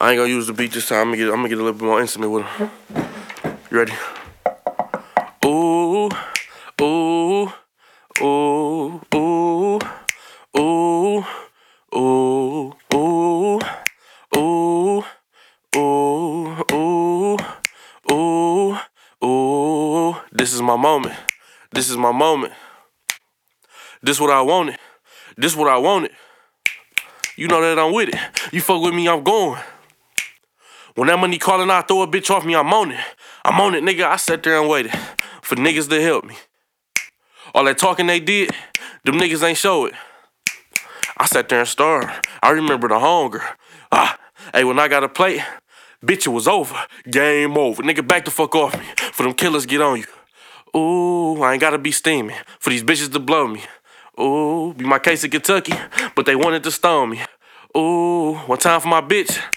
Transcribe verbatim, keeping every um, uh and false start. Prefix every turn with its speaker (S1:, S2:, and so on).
S1: I ain't gonna use the beat this time. I'm gonna get, I'm gonna get a little bit more intimate with him. You ready? Ooh, ooh, ooh, ooh, ooh, ooh, ooh, ooh, ooh, ooh, ooh, ooh. This is my moment. This is my moment. This what I wanted. This what I wanted. You know that I'm with it. You fuck with me, I'm going. When that money calling, I throw a bitch off me, I'm on it. I'm on it, nigga. I sat there and waited for niggas to help me. All that talking they did, them niggas ain't show it. I sat there and starved. I remember the hunger. Ah, hey, when I got a plate, bitch, it was over. Game over. Nigga, back the fuck off me. For them killers get on you. Ooh, I ain't gotta be steaming for these bitches to blow me. Ooh, be my case of Kentucky, but they wanted to stone me. Ooh, one time for my bitch,